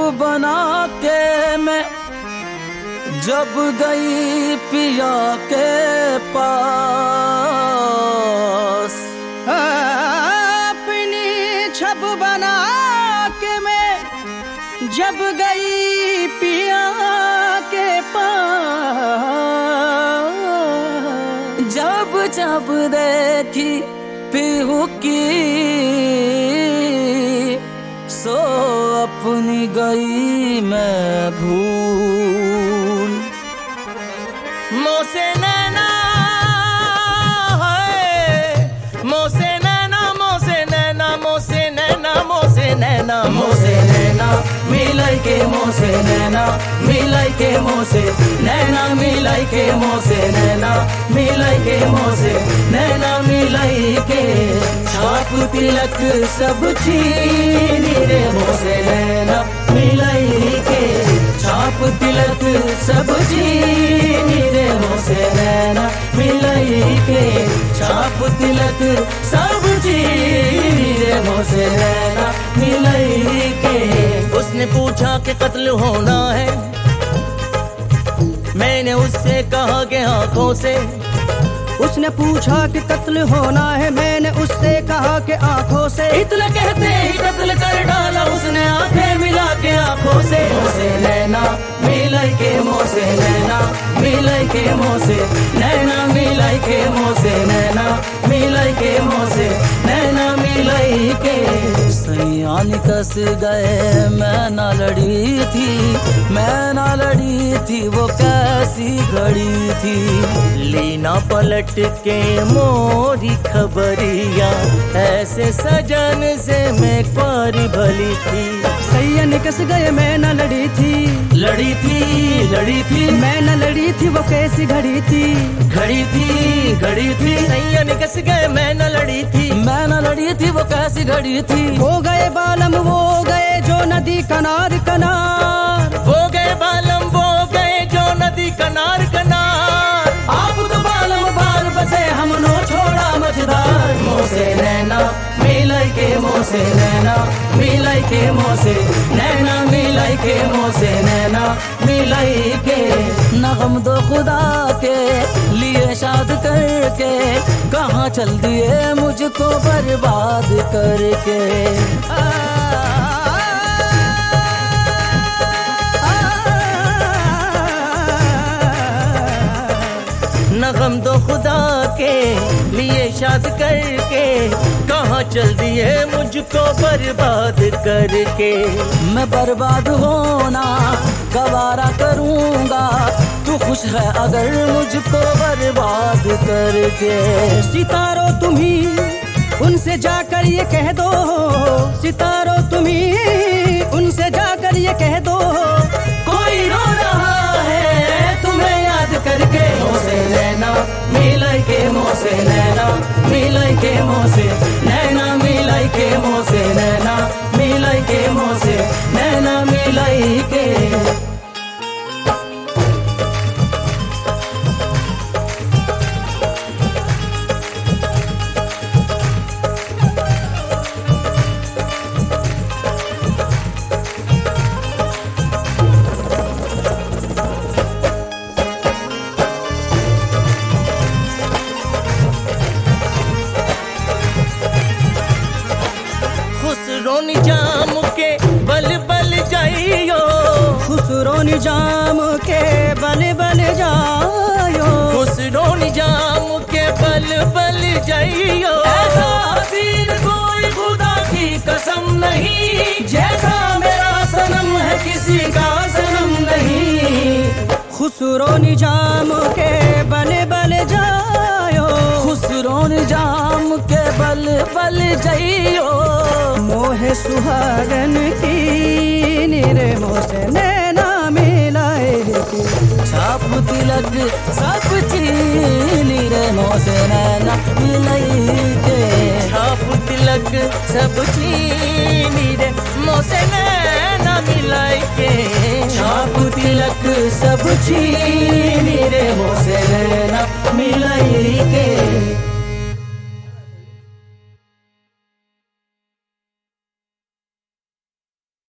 बना के मैं जब गई पिया के पास, अपनी छब बना के मैं जब गई पिया के पास, जब जब देखी पीहू की सो अपनी गई मैं भूल। मोसे नैना है, मोसे नैना, मोसे नैना, मोसे नैना, मोसे नैना, मोसे नैना मिलाई के मोसे नैना मिलाई के मोसे नैना मिलाई के मोसे नैना मिलाई के मोसे नैना मिलाई के छाप तिलक सब चीनी रे मोसे नैना मिलाई के छाप तिलक सब चीनी रे मोसे नैना मिलाई के छाप तिलक सब चीनी रे मोसे नैना मिलाई के। उसने पूछा कि कत्ल होना है, मैंने उससे कहा कि आंखों से। उसने पूछा कि कत्ल होना है, मैंने उससे कहा कि आंखों से। इतना कहते ही कत्ल कर डाला उसने आंखें मिला के आंखों से। मोसे नैना मिलाई के मोसे नैना मिलाई के मोसे नैना मिलाई के मोसे नैना मिलाई के मोसे नैना मिलाई के। सैयान कस गए मैं ना लड़ी थी, मैं ना लड़ी थी वो कैसी घड़ी थी। लीना पलट के मोरी खबरिया, ऐसे सजन से मैं पारी भली थी। सैया निकस गए मैं न लड़ी थी, लड़ी थी लड़ी थी मैं न लड़ी थी वो कैसी घड़ी थी। घड़ी थी घड़ी थी सैया निकस गए मैं न लड़ी थी, मैं न लड़ी थी वो कैसी घड़ी थी। हो गए बालम वो गए जो नदी कनार कनार, वो गए बालम वो गए जो नदी कनार कनार। आप तो बालम बार बसे हमनो छोड़ा मझदार। मोसे नैना मिलाई के मोसे नैना मिलाई के मोसे नैना मिलाई के मोसे नैना मिलाई के। नगम दो खुदा के लिए शाद करके, कहाँ चल दिए मुझको बर्बाद करके। नगम दो खुदा के लिए शाद करके, कहाँ चल दिए मुझको बर्बाद करके। मैं बर्बाद होना गवारा करूँगा, तू खुश है अगर मुझको बर्बाद करके। सितारों तुम्ही उनसे जाकर ये कह दो, सितारों तुम्ही उनसे जाकर ये कह दो, कोई रो रहा है तुम्हें याद करके। मोसे नैना मिलाई के मोसे नैना मिलाई के मोसे नैना मिलाई के मोसे नैना मिलाई के मोसे नैना मिलाई के। खुसरो निजाम के बल बल जाइयो, खुसरो निजाम के बल बल जाइयो, खुसरो निजाम के बल बल जाइयो। ऐसा हसीन कोई खुदा की कसम नहीं, जैसा मेरा सनम है किसी का सनम नहीं। खुसरो निजाम के बल बल जायो, खुसरो निजाम के बल बल जाइयो। मोहे सुहागन की निरे मोसे नैना मिलाए के, छाप तिलक सब चीनी रे मोसे नैना मिलाई के। छाप तिलक सब चीनी रे मोसे नैना मिलाई के। छाप तिलक सब चीनी रे मोसे नैना मिलाई